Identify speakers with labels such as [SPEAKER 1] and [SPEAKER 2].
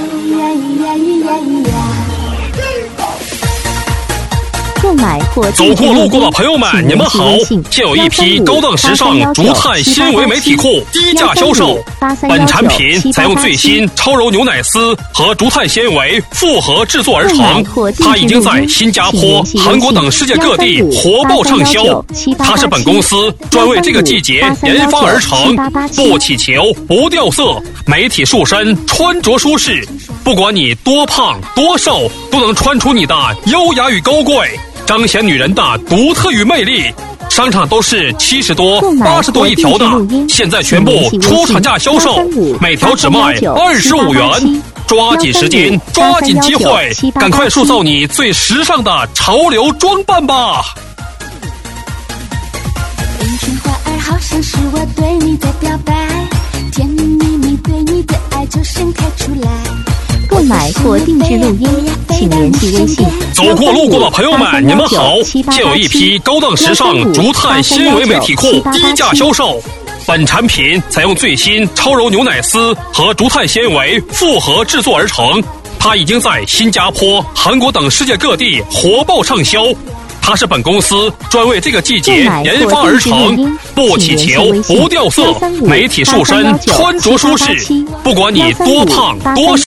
[SPEAKER 1] 购买或
[SPEAKER 2] 走过路过的朋友们，你们好！现有一批高档时尚竹炭纤维媒体裤低价销售。本产品采用最新超柔牛奶丝和竹炭纤维复合制作而成，它已经在新加坡、韩国等世界各地火爆畅销。它是本公司专为这个季节研发而成，不起球、不掉色，美体塑身，穿着舒适。不管你多胖多瘦，都能穿出你的优雅与高贵，彰显女人的独特与魅力。商场都是70多、80多一条的，现在全部出厂价销售，每条只卖25元。抓紧时间，抓紧机会，赶快塑造你最时尚的潮流装扮吧！
[SPEAKER 3] 一群花儿好像是我对你的表白，甜蜜蜜对你的爱就盛开出来。
[SPEAKER 1] 购买或定制录音，请联系微信。
[SPEAKER 2] 走过路过的朋友们，你们好！现有一批高档时尚竹炭纤维媒体裤低价销售。本产品采用最新超柔牛奶丝和竹炭纤维复合制作而成，它已经在新加坡、韩国等世界各地火爆畅销。它是本公司专为这个季节研发而成，不起球、不掉色，美体塑身，穿着舒适。不管你多胖多瘦。